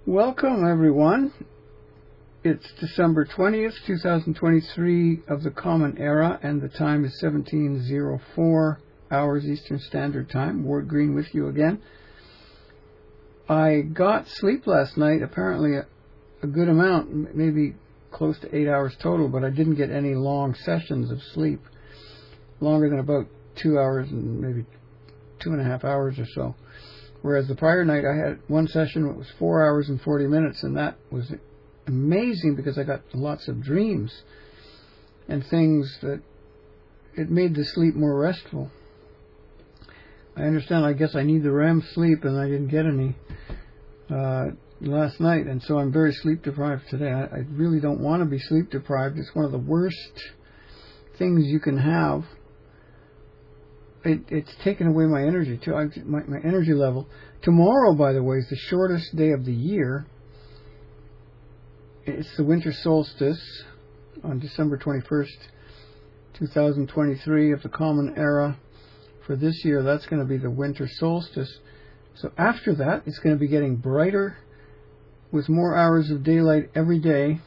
Welcome, everyone. It's December 20th, 2023 of the Common Era, and the time is 17:04 hours Eastern Standard Time. Ward Green with you again. I got sleep last night, apparently a good amount, maybe close to 8 hours total, but I didn't get any long sessions of sleep, longer than about 2 hours and maybe 2.5 hours or so. Whereas the prior night I had one session that was 4 hours and 40 minutes, and that was amazing because I got lots of dreams and things that it made the sleep more restful. I understand, I guess I need the REM sleep, and I didn't get any last night, and so I'm very sleep deprived today. I really don't want to be sleep deprived. It's one of the worst things you can have. It's taken away my energy too. My energy level. Tomorrow, by the way, is the shortest day of the year. It's the winter solstice on December 21st, 2023 of the Common Era. For this year, that's going to be the winter solstice. So after that, it's going to be getting brighter with more hours of daylight every day.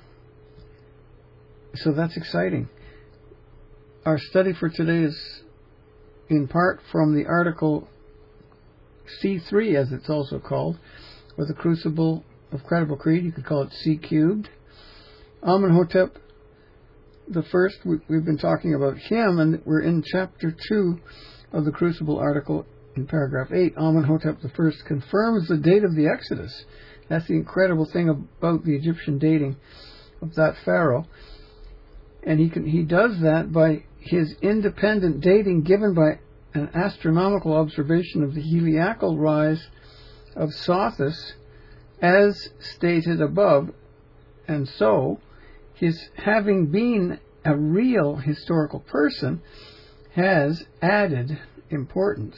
So that's exciting. Our study for today is in part from the article C3, as it's also called, or the Crucible of Credible Creed. You could call it C cubed. Amenhotep the First, we've been talking about him, and we're in chapter 2 of the Crucible article in paragraph 8. Amenhotep the First confirms the date of the Exodus. That's the incredible thing about the Egyptian dating of that pharaoh. And he does that by his independent dating given by an astronomical observation of the heliacal rise of Sothis as stated above. And so, his having been a real historical person has added importance.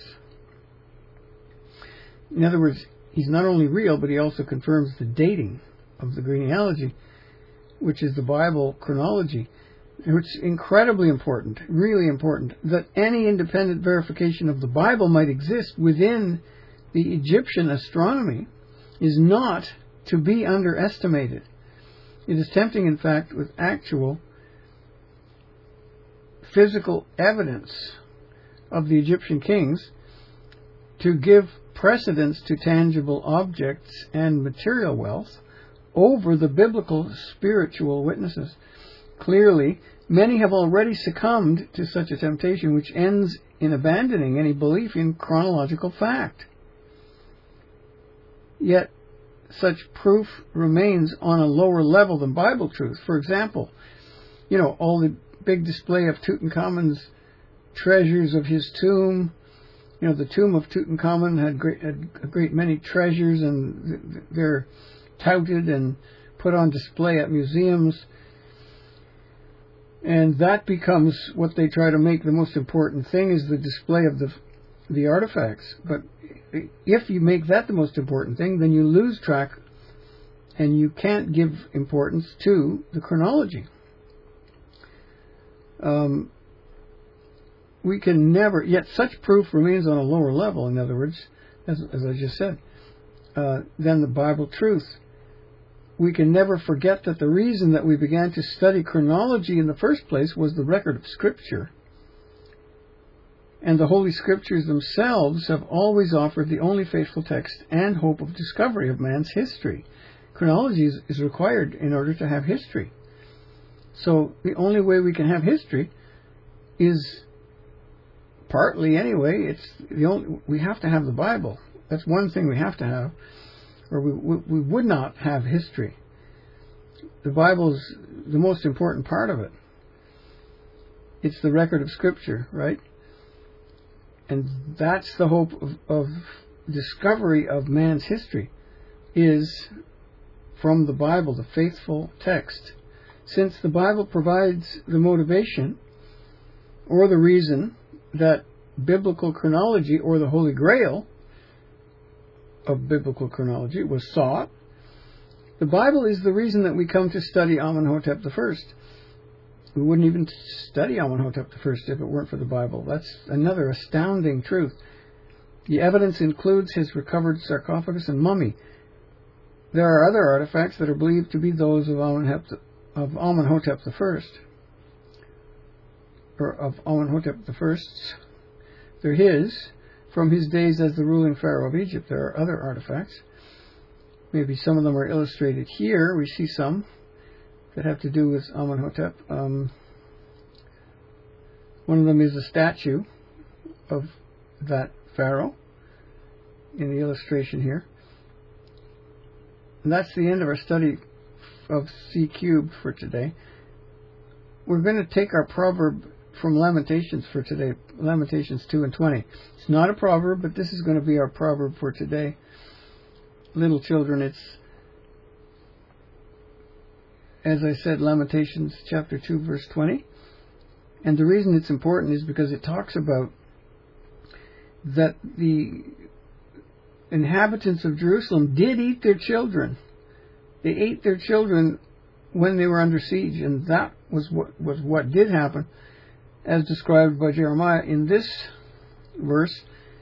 In other words, he's not only real, but he also confirms the dating of the genealogy, which is the Bible chronology. It's incredibly important, really important, that any independent verification of the Bible might exist within the Egyptian astronomy is not to be underestimated. It is tempting, in fact, with actual physical evidence of the Egyptian kings to give precedence to tangible objects and material wealth over the biblical spiritual witnesses. Clearly, many have already succumbed to such a temptation, which ends in abandoning any belief in chronological fact. Yet, such proof remains on a lower level than Bible truth. For example, all the big display of Tutankhamun's treasures of his tomb. The tomb of Tutankhamun had a great many treasures, and they're touted and put on display at museums. And that becomes what they try to make the most important thing, is the display of the artifacts. But if you make that the most important thing, then you lose track and you can't give importance to the chronology. We can never, yet such proof remains on a lower level, in other words, as I just said, than the Bible truth. We can never forget that the reason that we began to study chronology in the first place was the record of Scripture. And the Holy Scriptures themselves have always offered the only faithful text and hope of discovery of man's history. Chronology is required in order to have history. So the only way we can have history is, partly anyway, we have to have the Bible. That's one thing we have to have, or we would not have history. The Bible is the most important part of it. It's the record of Scripture, right? And that's the hope of discovery of man's history, is from the Bible, the faithful text. Since the Bible provides the motivation or the reason that biblical chronology, or the Holy Grail of biblical chronology, was sought, the Bible is the reason that we come to study Amenhotep the First. We wouldn't even study Amenhotep the First if it weren't for the Bible. That's another astounding truth. The evidence includes his recovered sarcophagus and mummy. there are other artifacts that are believed to be those of Amenhotep I, or of Amenhotep I. They're his, from his days as the ruling pharaoh of Egypt. There are other artifacts. Maybe some of them are illustrated here. We see some that have to do with Amenhotep. One of them is a statue of that pharaoh in the illustration here. And that's the end of our study of C cubed for today. We're going to take our proverb from Lamentations for today, Lamentations 2 and 20. It's not a proverb, but this is going to be our proverb for today. Little children, it's, as I said, Lamentations chapter 2, verse 20. And the reason it's important is because it talks about that the inhabitants of Jerusalem did eat their children. They ate their children when they were under siege, and that was what did happen, as described by Jeremiah in this verse.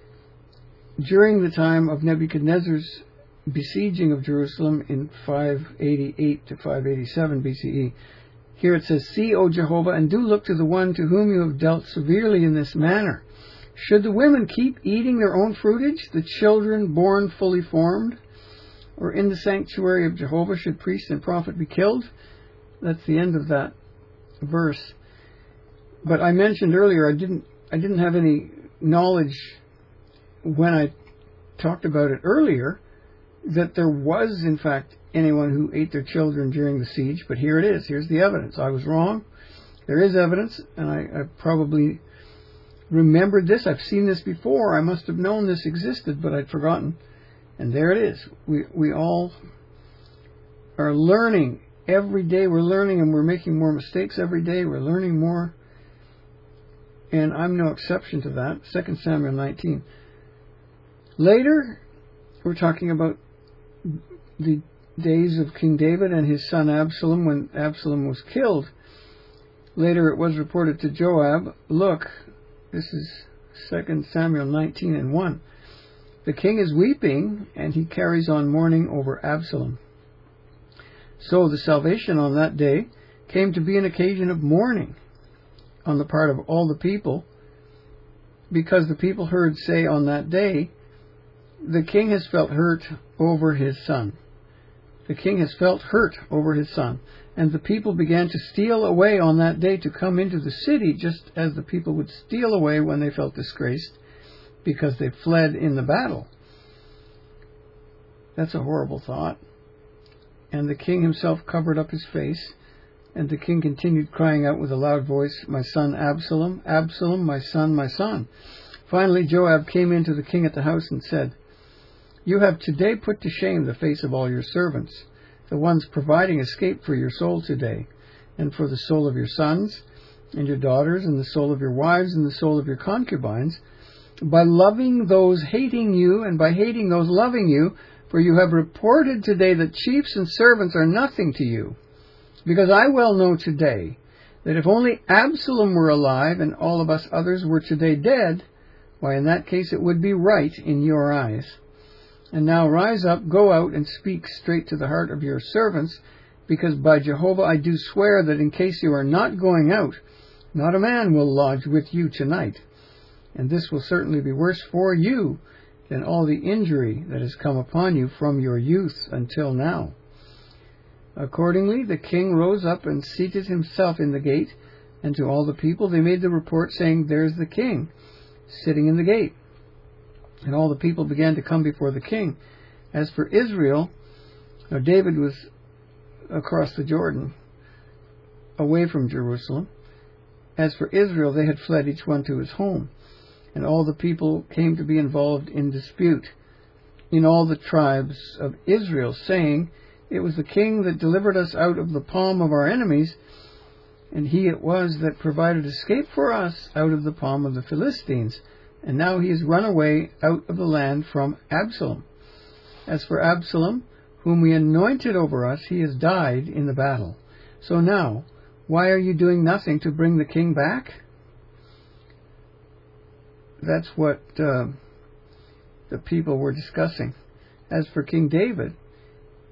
During the time of Nebuchadnezzar's besieging of Jerusalem in 588 to 587 BCE, here it says, "See, O Jehovah, and do look to the one to whom you have dealt severely in this manner. Should the women keep eating their own fruitage, the children born fully formed? Or in the sanctuary of Jehovah should priest and prophet be killed?" That's the end of that verse. But I mentioned earlier I didn't have any knowledge when I talked about it earlier that there was in fact anyone who ate their children during the siege. But here it is. Here's the evidence. I was wrong. There is evidence, and I probably remembered this. I've seen this before. I must have known this existed, but I'd forgotten. And there it is. We all are learning. Every day we're learning, and we're making more mistakes every day. We're learning more. And I'm no exception to that. 2 Samuel 19. Later, we're talking about the days of King David and his son Absalom, when Absalom was killed. Later it was reported to Joab, look, this is 2 Samuel 19 and 1. The king is weeping, and he carries on mourning over Absalom. So the salvation on that day came to be an occasion of mourning on the part of all the people, because the people heard say on that day, the king has felt hurt over his son. The king has felt hurt over his son. And the people began to steal away on that day to come into the city, just as the people would steal away when they felt disgraced because they fled in the battle. That's a horrible thought. And the king himself covered up his face, and the king continued crying out with a loud voice, "My son Absalom, Absalom, my son, my son." Finally Joab came into the king at the house and said, "You have today put to shame the face of all your servants, the ones providing escape for your soul today, and for the soul of your sons and your daughters, and the soul of your wives, and the soul of your concubines, by loving those hating you, and by hating those loving you, for you have reported today that chiefs and servants are nothing to you. Because I well know today that if only Absalom were alive, and all of us others were today dead, why in that case it would be right in your eyes. And now rise up, go out, and speak straight to the heart of your servants, because by Jehovah I do swear that in case you are not going out, not a man will lodge with you tonight. And this will certainly be worse for you than all the injury that has come upon you from your youth until now." Accordingly, the king rose up and seated himself in the gate, and to all the people they made the report, saying, "There's the king, sitting in the gate." And all the people began to come before the king. As for Israel, now David was across the Jordan, away from Jerusalem. As for Israel, they had fled each one to his home. And all the people came to be involved in dispute in all the tribes of Israel, saying, "It was the king that delivered us out of the palm of our enemies, and he it was that provided escape for us out of the palm of the Philistines. And now he has run away out of the land from Absalom. As for Absalom, whom we anointed over us, he has died in the battle. So now, why are you doing nothing to bring the king back?" That's what the people were discussing. As for King David,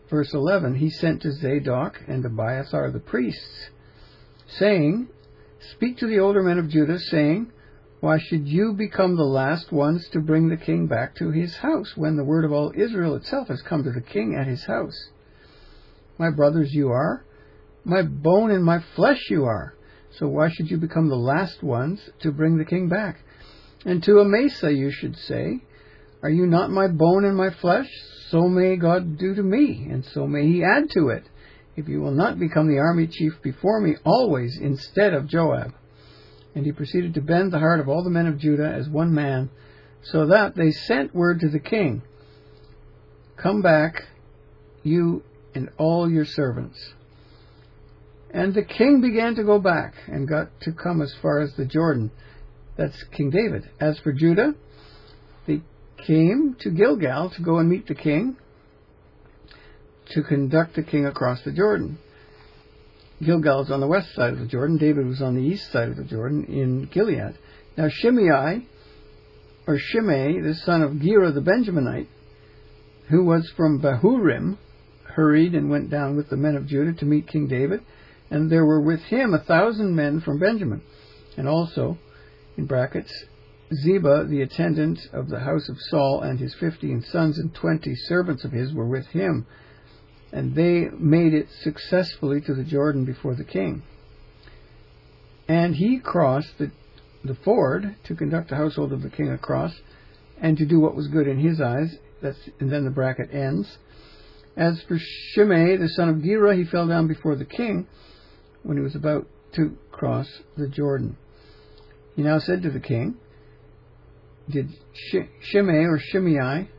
verse 11, he sent to Zadok and Abiathar the priests, saying, "Speak to the older men of Judah, saying, why should you become the last ones to bring the king back to his house, when the word of all Israel itself has come to the king at his house? My brothers you are, my bone and my flesh you are. So why should you become the last ones to bring the king back? And to Amasa you should say, are you not my bone and my flesh? So may God do to me, and so may he add to it, if you will not become the army chief before me always instead of Joab." And he proceeded to bend the heart of all the men of Judah as one man, so that they sent word to the king, "Come back, you and all your servants." And the king began to go back, and got to come as far as the Jordan. That's King David. As for Judah, they came to Gilgal to go and meet the king, to conduct the king across the Jordan. Gilgal is on the west side of the Jordan. David was on the east side of the Jordan in Gilead. Now Shimei, the son of Gera the Benjaminite, who was from Bahurim, hurried and went down with the men of Judah to meet King David, and there were with him 1,000 men from Benjamin, and also, in brackets, Ziba, the attendant of the house of Saul, and his 50 sons and 20 servants of his were with him, and they made it successfully to the Jordan before the king. And he crossed the ford to conduct the household of the king across, and to do what was good in his eyes. And then the bracket ends. As for Shimei, the son of Gera, he fell down before the king when he was about to cross the Jordan. He now said to the king, "Did Shimei or Shimei,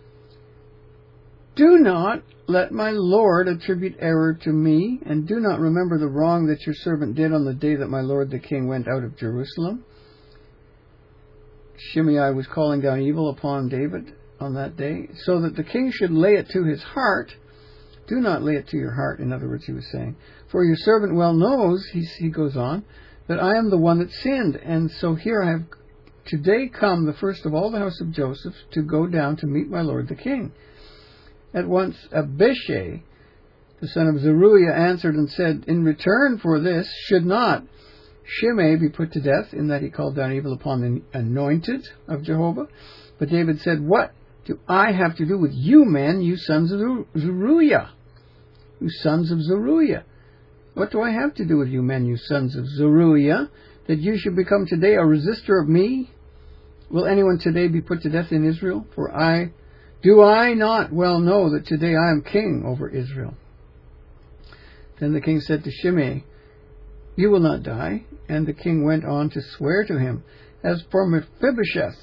do not let my lord attribute error to me, and do not remember the wrong that your servant did on the day that my lord the king went out of Jerusalem." Shimei was calling down evil upon David on that day, so that the king should lay it to his heart. Do not lay it to your heart, in other words, he was saying. For your servant well knows, he goes on, that I am the one that sinned, and so here I have today come, the first of all the house of Joseph, to go down to meet my lord the king. At once Abishai, the son of Zeruiah, answered and said, "In return for this, should not Shimei be put to death, in that he called down evil upon the anointed of Jehovah?" But David said, "What do I have to do with you men, you sons of Zeruiah? You sons of Zeruiah. What do I have to do with you men, you sons of Zeruiah, that you should become today a resistor of me? Will anyone today be put to death in Israel? For do I not well know that today I am king over Israel?" Then the king said to Shimei, "You will not die." And the king went on to swear to him. As for Mephibosheth,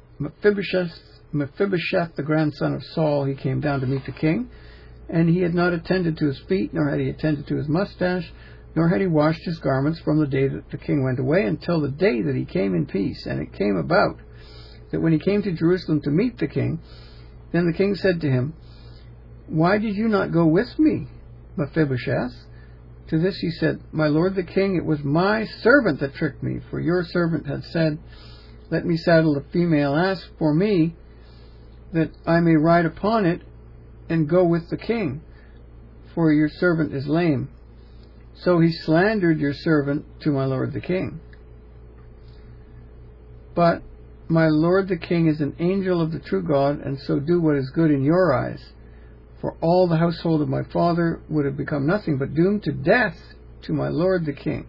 the grandson of Saul, he came down to meet the king, and he had not attended to his feet, nor had he attended to his mustache, nor had he washed his garments from the day that the king went away until the day that he came in peace. And it came about that when he came to Jerusalem to meet the king, then the king said to him, "Why did you not go with me, Mephibosheth?" To this he said, "My lord the king, it was my servant that tricked me, for your servant had said, 'Let me saddle a female ass for me, that I may ride upon it and go with the king, for your servant is lame.' So he slandered your servant to my lord the king. But my lord the king is an angel of the true God, and so do what is good in your eyes. For all the household of my father would have become nothing but doomed to death to my lord the king.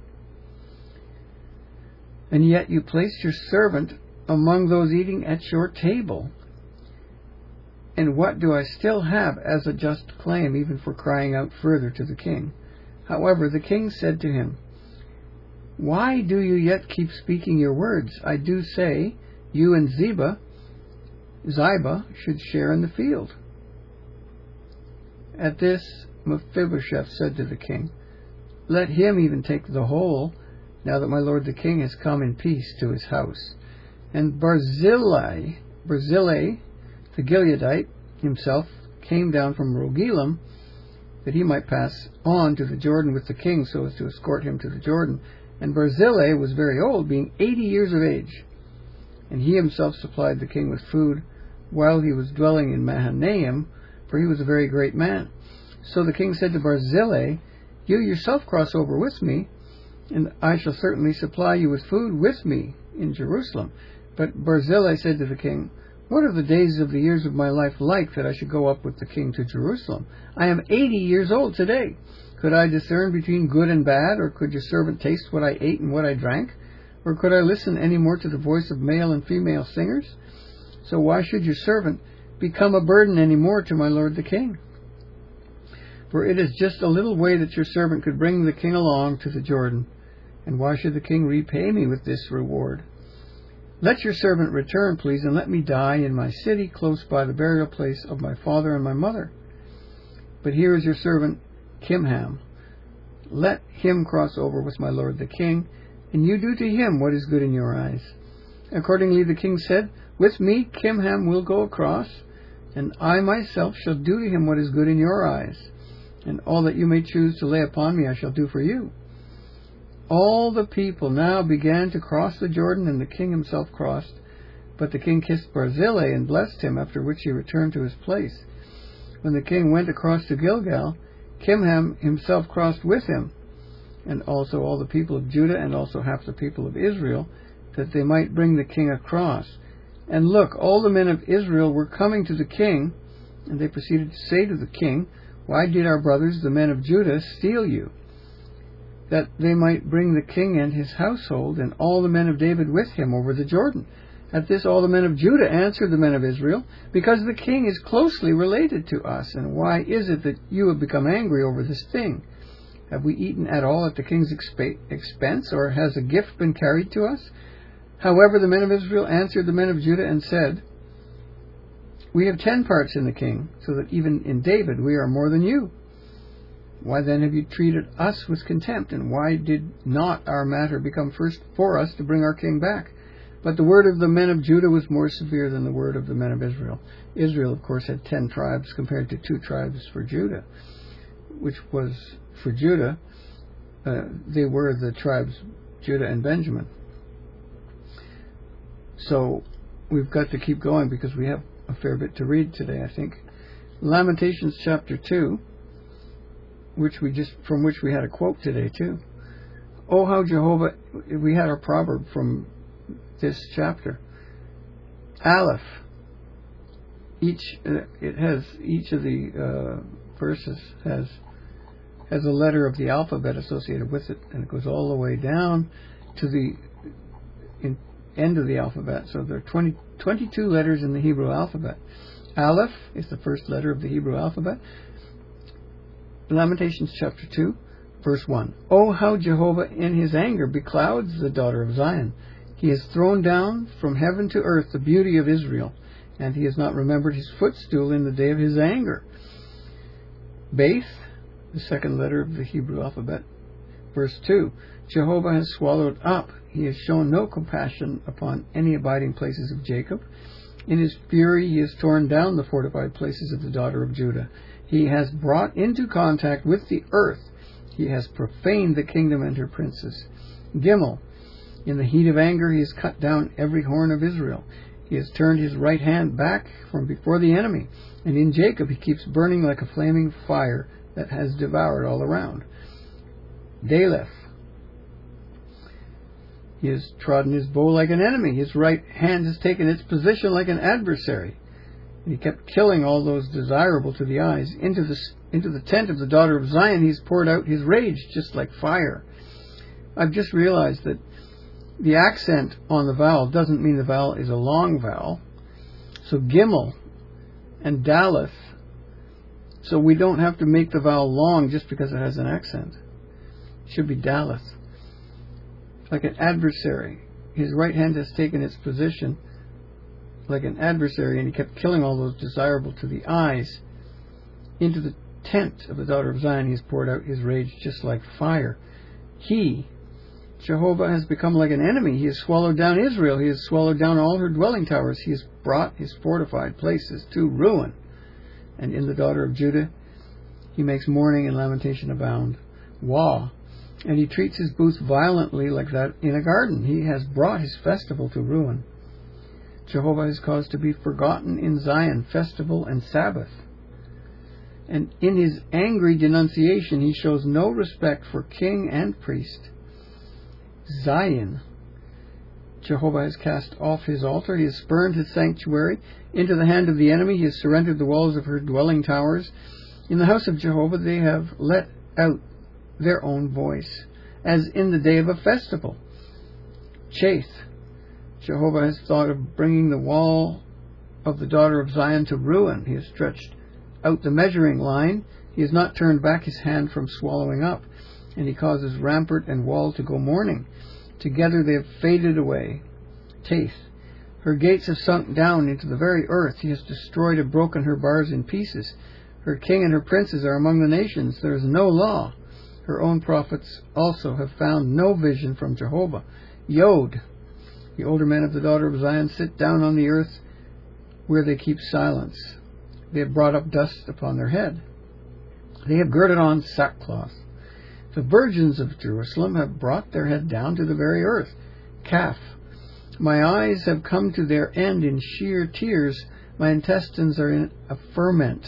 And yet you placed your servant among those eating at your table. And what do I still have as a just claim, even for crying out further to the king?" However, the king said to him, "Why do you yet keep speaking your words? I do say, you and Ziba should share in the field." At this, Mephibosheth said to the king, "Let him even take the whole, now that my lord the king has come in peace to his house." And Barzillai, the Gileadite himself, came down from Rogelim, that he might pass on to the Jordan with the king, so as to escort him to the Jordan. And Barzillai was very old, being 80 years of age. And he himself supplied the king with food while he was dwelling in Mahanaim, for he was a very great man. So the king said to Barzillai, "You yourself cross over with me, and I shall certainly supply you with food with me in Jerusalem." But Barzillai said to the king, "What are the days of the years of my life like, that I should go up with the king to Jerusalem? I am 80 years old today. Could I discern between good and bad, or could your servant taste what I ate and what I drank? Or could I listen any more to the voice of male and female singers? So why should your servant become a burden any more to my lord the king? For it is just a little way that your servant could bring the king along to the Jordan. And why should the king repay me with this reward? Let your servant return, please, and let me die in my city, close by the burial place of my father and my mother. But here is your servant Kimham. Let him cross over with my lord the king, and you do to him what is good in your eyes." Accordingly the king said, "With me Kimham will go across, and I myself shall do to him what is good in your eyes, and all that you may choose to lay upon me I shall do for you." All the people now began to cross the Jordan, and the king himself crossed. But the king kissed Barzillai and blessed him, after which he returned to his place. When the king went across to Gilgal, Kimham himself crossed with him, and also all the people of Judah, and also half the people of Israel, that they might bring the king across. And look, all the men of Israel were coming to the king, and they proceeded to say to the king, "Why did our brothers, the men of Judah, steal you?" That they might bring the king and his household, and all the men of David with him, over the Jordan. At this all the men of Judah answered the men of Israel, "Because the king is closely related to us. And why is it that you have become angry over this thing? Have we eaten at all at the king's expense, or has a gift been carried to us?" However, the men of Israel answered the men of Judah and said, "We have 10 parts in the king, so that even in David we are more than you. Why then have you treated us with contempt, and why did not our matter become first for us to bring our king back?" But the word of the men of Judah was more severe than the word of the men of Israel. Israel, of course, had 10 tribes compared to 2 tribes for Judah, which was, for Judah, they were the tribes Judah and Benjamin. So we've got to keep going because we have a fair bit to read today, I think. Lamentations chapter 2, from which we had a quote today too. "Oh, how Jehovah," we had our proverb from this chapter. Aleph. Each of the verses has a letter of the alphabet associated with it, and it goes all the way down to the end of the alphabet. So there are 22 letters in the Hebrew alphabet. Aleph is the first letter of the Hebrew alphabet. Lamentations chapter 2, verse 1. "Oh, how Jehovah in his anger beclouds the daughter of Zion. He has thrown down from heaven to earth the beauty of Israel, and he has not remembered his footstool in the day of his anger." Baith, the second letter of the Hebrew alphabet, verse 2. "Jehovah has swallowed up. He has shown no compassion upon any abiding places of Jacob. In his fury he has torn down the fortified places of the daughter of Judah. He has brought into contact with the earth. He has profaned the kingdom and her princes." Gimel. "In the heat of anger he has cut down every horn of Israel. He has turned his right hand back from before the enemy. And in Jacob he keeps burning like a flaming fire that has devoured all around." Daleth. "He has trodden his bow like an enemy. His right hand has taken its position like an adversary. And he kept killing all those desirable to the eyes. Into the tent of the daughter of Zion he's poured out his rage just like fire." I've just realized that the accent on the vowel doesn't mean the vowel is a long vowel. So Gimel and Daleth, so we don't have to make the vowel long just because it has an accent. It should be Daleth. Like an adversary. His right hand has taken its position like an adversary, and he kept killing all those desirable to the eyes. Into the tent of the daughter of Zion he has poured out his rage just like fire. Jehovah has become like an enemy. He has swallowed down Israel. He has swallowed down all her dwelling towers. He has brought his fortified places to ruin. And in the daughter of Judah he makes mourning and lamentation abound. And he treats his booths violently like that in a garden. He has brought his festival to ruin. Jehovah has caused to be forgotten in Zion festival and Sabbath. and in his angry denunciation he shows no respect for king and priest. Zion. Jehovah has cast off his altar, he has spurned his sanctuary. Into the hand of the enemy he has surrendered the walls of her dwelling towers. In the house of Jehovah they have let out their own voice, as in the day of a festival. Chath. Jehovah has thought of bringing the wall of the daughter of Zion to ruin. He has stretched out the measuring line. He has not turned back his hand from swallowing up, and he causes rampart and wall to go mourning. Together they have faded away. Taith. Her gates have sunk down into the very earth. He has destroyed and broken her bars in pieces. Her king and her princes are among the nations. There is no law. Her own prophets also have found no vision from Jehovah. Yod. The older men of the daughter of Zion sit down on the earth where they keep silence. They have brought up dust upon their head. They have girded on sackcloth. The virgins of Jerusalem have brought their head down to the very earth. Calf. My eyes have come to their end in sheer tears. My intestines are in a ferment.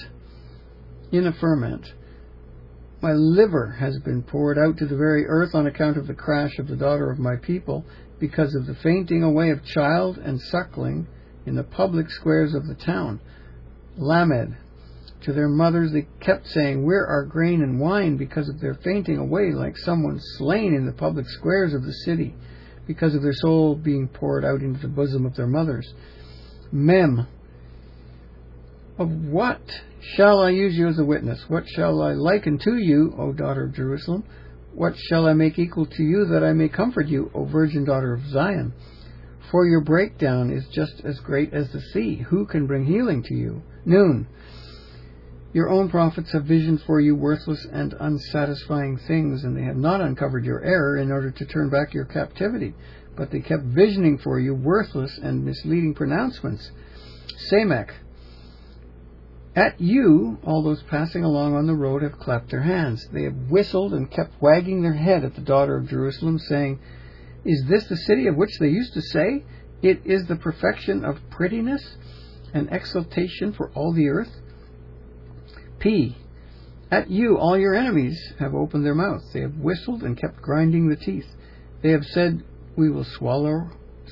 My liver has been poured out to the very earth on account of the crash of the daughter of my people, because of the fainting away of child and suckling in the public squares of the town. Lamed. To their mothers they kept saying, Where are grain and wine? Because of their fainting away like someone slain in the public squares of the city, because of their soul being poured out into the bosom of their mothers. Mem. Of what shall I use you as a witness? What shall I liken to you, O daughter of Jerusalem? What shall I make equal to you that I may comfort you, O virgin daughter of Zion? For your breakdown is just as great as the sea. Who can bring healing to you? Noon. Your own prophets have visioned for you worthless and unsatisfying things, and they have not uncovered your error in order to turn back your captivity, but they kept visioning for you worthless and misleading pronouncements. Samek. At you, all those passing along on the road have clapped their hands. They have whistled and kept wagging their head at the daughter of Jerusalem, saying, Is this the city of which they used to say, It is the perfection of prettiness, an exaltation for all the earth? P. At you, all your enemies have opened their mouths. They have whistled and kept grinding the teeth. They have said, We will swallow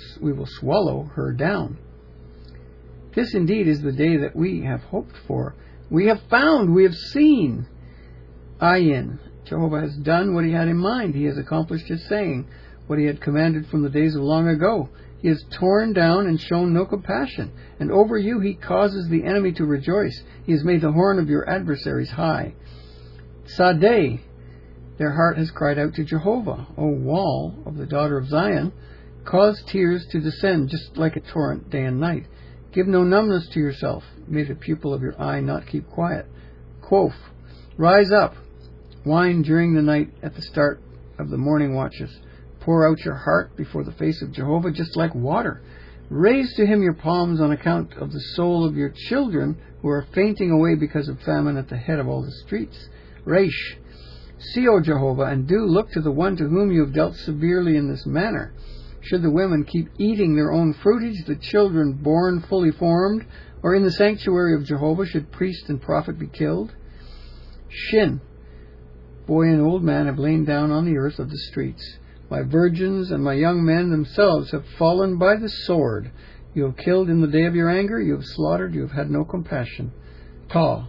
her down. This indeed is the day that we have hoped for. We have found, we have seen. Ayin. Jehovah has done what he had in mind. He has accomplished his saying, what he had commanded from the days of long ago. He has torn down and shown no compassion. And over you he causes the enemy to rejoice. He has made the horn of your adversaries high. Sadeh. Their heart has cried out to Jehovah. O wall of the daughter of Zion, cause tears to descend just like a torrent day and night. Give no numbness to yourself. May the pupil of your eye not keep quiet. Quoth. Rise up. Whine during the night at the start of the morning watches. Pour out your heart before the face of Jehovah just like water. Raise to him your palms on account of the soul of your children who are fainting away because of famine at the head of all the streets. Reish. See, O Jehovah, and do look to the one to whom you have dealt severely in this manner. Should the women keep eating their own fruitage, the children born fully formed, or in the sanctuary of Jehovah should priest and prophet be killed? Shin. Boy and old man have lain down on the earth of the streets. My virgins and my young men themselves have fallen by the sword. You have killed in the day of your anger, you have slaughtered, you have had no compassion. Ta.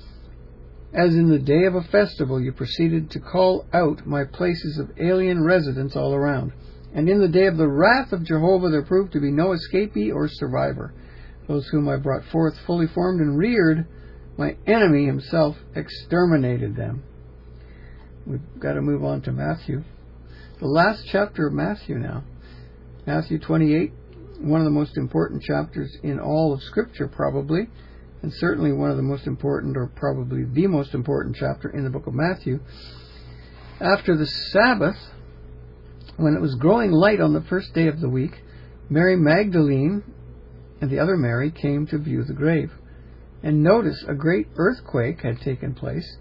As in the day of a festival you proceeded to call out my places of alien residence all around. And in the day of the wrath of Jehovah there proved to be no escapee or survivor. Those whom I brought forth fully formed and reared, my enemy himself exterminated them. We've got to move on to Matthew. The last chapter of Matthew now. Matthew 28, one of the most important chapters in all of Scripture probably, and certainly one of the most important, or probably the most important chapter in the book of Matthew. After the Sabbath, when it was growing light on the first day of the week, Mary Magdalene and the other Mary came to view the grave. And notice a great earthquake had taken place,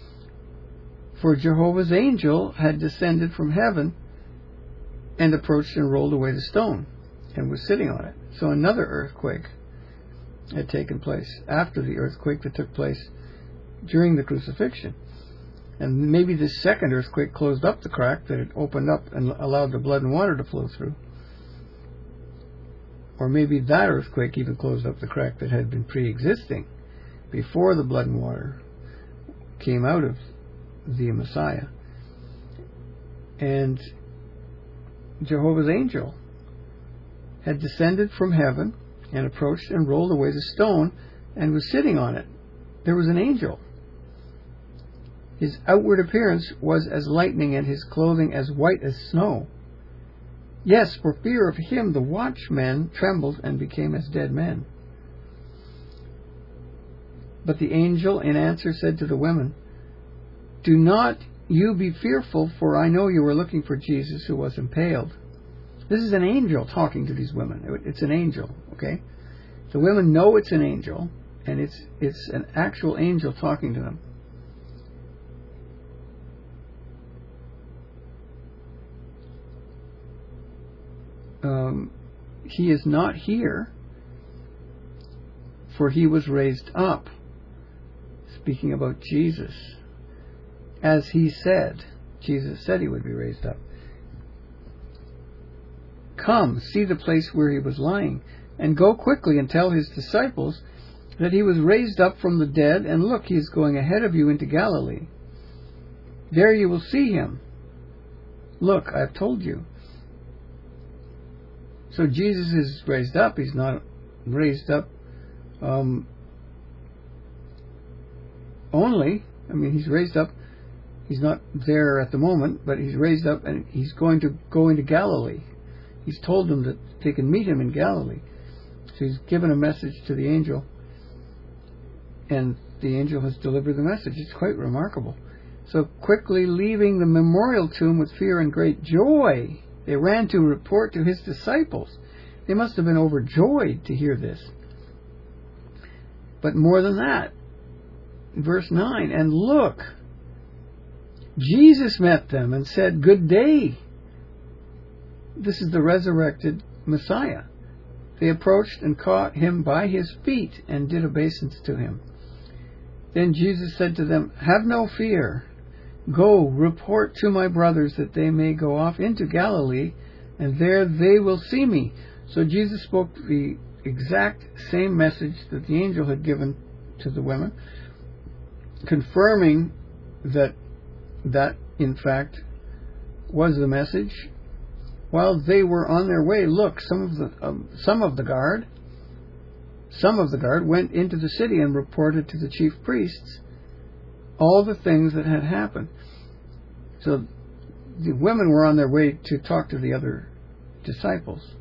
for Jehovah's angel had descended from heaven and approached and rolled away the stone and was sitting on it. So another earthquake had taken place. After the earthquake that took place during the crucifixion. And maybe this second earthquake closed up the crack that it opened up and allowed the blood and water to flow through. Or maybe that earthquake even closed up the crack that had been pre-existing before the blood and water came out of the Messiah. And Jehovah's angel had descended from heaven and approached and rolled away the stone and was sitting on it. There was an angel. His outward appearance was as lightning and his clothing as white as snow. Yes, for fear of him the watchmen trembled and became as dead men. But the angel in answer said to the women, "Do not you be fearful, for I know you are looking for Jesus who was impaled." This is an angel talking to these women. It's an angel, okay? The women know it's an angel, and it's an actual angel talking to them. He is not here, for he was raised up. Speaking about Jesus. As he said, Jesus said he would be raised up. Come, see the place where he was lying, and go quickly and tell his disciples that he was raised up from the dead, and look, he is going ahead of you into Galilee. There you will see him. Look, I have told you. So Jesus is raised up. He's not raised up only. I mean, he's raised up. He's not there at the moment, but he's raised up and he's going to go into Galilee. He's told them that they can meet him in Galilee. So he's given a message to the angel, and the angel has delivered the message. It's quite remarkable. So quickly leaving the memorial tomb with fear and great joy, they ran to report to his disciples. They must have been overjoyed to hear this. But more than that, verse 9, and look, Jesus met them and said, "Good day." This is the resurrected Messiah. They approached and caught him by his feet and did obeisance to him. Then Jesus said to them, "Have no fear. Go, report to my brothers that they may go off into Galilee, and there they will see me." So Jesus spoke the exact same message that the angel had given to the women, confirming that in fact was the message. While they were on their way, look, some of the guard went into the city and reported to the chief priests all the things that had happened. So the women were on their way to talk to the other disciples.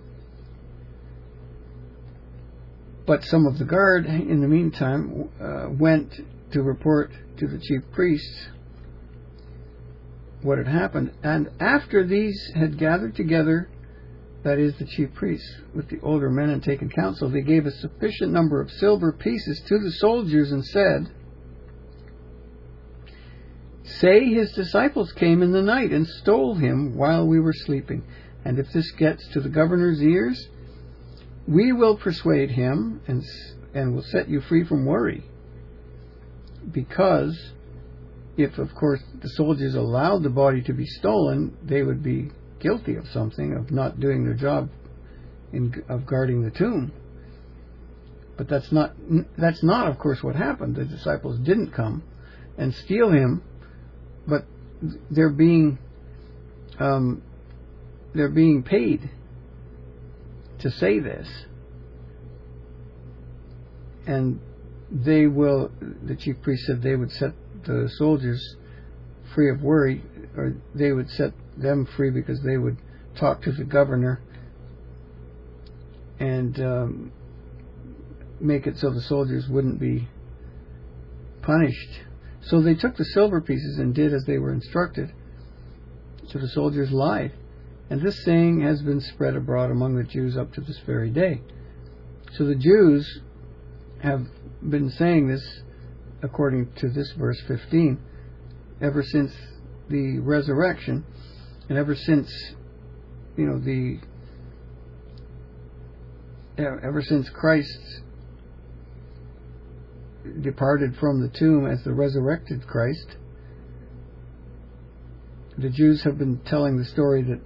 But some of the guard, in the meantime, went to report to the chief priests what had happened. And after these had gathered together, that is, the chief priests, with the older men and taken counsel, they gave a sufficient number of silver pieces to the soldiers and said, "Say his disciples came in the night and stole him while we were sleeping. And if this gets to the governor's ears, we will persuade him and will set you free from worry." Because if, of course, the soldiers allowed the body to be stolen, they would be guilty of something, of not doing their job of guarding the tomb. But that's not, of course, what happened. The disciples didn't come and steal him, but they're being paid to say this, and the chief priest said they would set the soldiers free of worry, or they would set them free because they would talk to the governor and make it so the soldiers wouldn't be punished. So they took the silver pieces and did as they were instructed. So the soldiers lied. And this saying has been spread abroad among the Jews up to this very day. So the Jews have been saying this, according to this verse 15, ever since the resurrection, and ever since, ever since Christ departed from the tomb as the resurrected Christ. The Jews have been telling the story that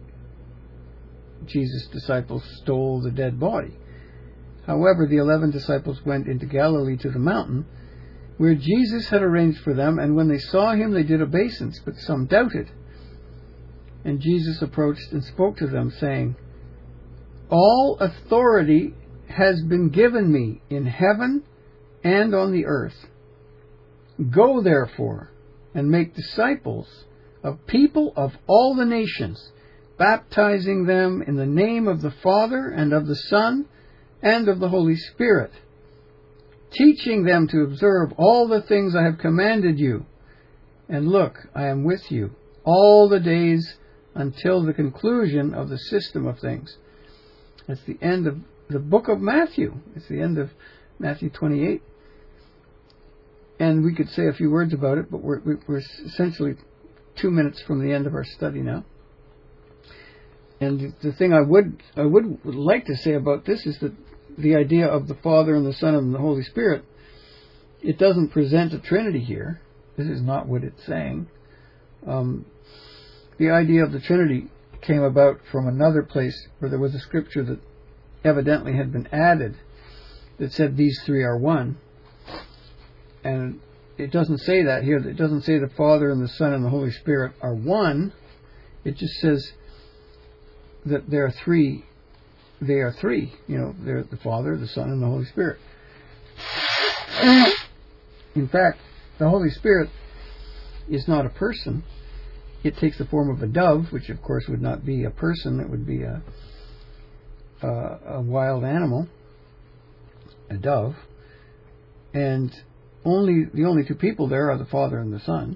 Jesus' disciples stole the dead body. However, the 11 disciples went into Galilee to the mountain where Jesus had arranged for them, and when they saw him they did obeisance, but some doubted. And Jesus approached and spoke to them, saying, "All authority has been given me in heaven and on the earth. Go therefore and make disciples of people of all the nations, baptizing them in the name of the Father and of the Son and of the Holy Spirit, teaching them to observe all the things I have commanded you. And look, I am with you all the days until the conclusion of the system of things." That's the end of the book of Matthew. It's the end of Matthew 28. And we could say a few words about it, but we're essentially 2 minutes from the end of our study now. And the thing I would like to say about this is that the idea of the Father and the Son and the Holy Spirit, it doesn't present a Trinity here. This is not what it's saying. The idea of the Trinity came about from another place where there was a scripture that evidently had been added that said these three are one. And it doesn't say that here. It doesn't say the Father and the Son and the Holy Spirit are one. It just says that there are three. They are three. They're the Father, the Son, and the Holy Spirit. In fact, the Holy Spirit is not a person. It takes the form of a dove, which of course would not be a person. It would be a wild animal, a dove. And the only two people there are the Father and the Son.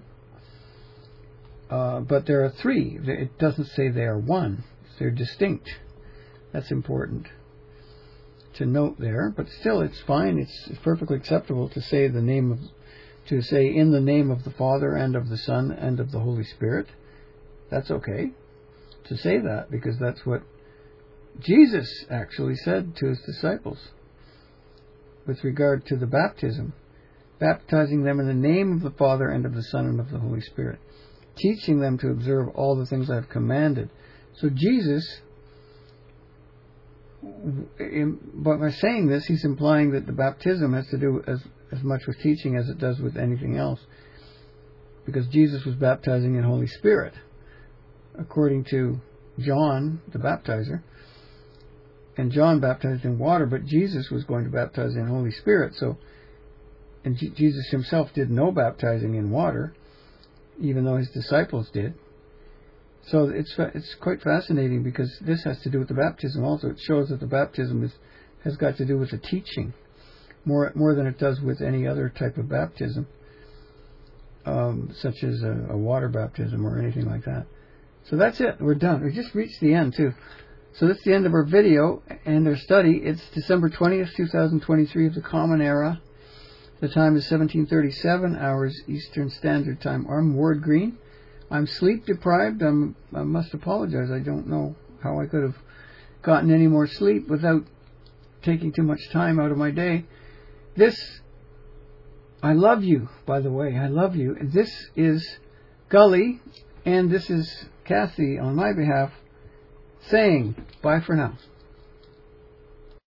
But there are three. It doesn't say they are one. They're distinct. That's important to note there. But still, it's fine. It's perfectly acceptable to say in the name of the Father and of the Son and of the Holy Spirit. That's okay to say that, because that's what Jesus actually said to his disciples with regard to the baptism, baptizing them in the name of the Father and of the Son and of the Holy Spirit, teaching them to observe all the things I have commanded. So Jesus, by saying this, he's implying that the baptism has to do as much with teaching as it does with anything else, because Jesus was baptizing in Holy Spirit, according to John the baptizer. And John baptized in water, but Jesus was going to baptize in Holy Spirit. And Jesus himself did no baptizing in water, even though his disciples did. So it's quite fascinating, because this has to do with the baptism also. It shows that the baptism has got to do with the teaching more than it does with any other type of baptism, such as a water baptism or anything like that. So that's it. We're done. We just reached the end too. So that's the end of our video and our study. It's December 20th, 2023 of the Common Era. The time is 17:37 hours Eastern Standard Time. I'm Ward Green. I'm sleep deprived. I must apologize. I don't know how I could have gotten any more sleep without taking too much time out of my day. I love you, by the way. I love you. This is Gully, and this is Kathy on my behalf, saying bye for now.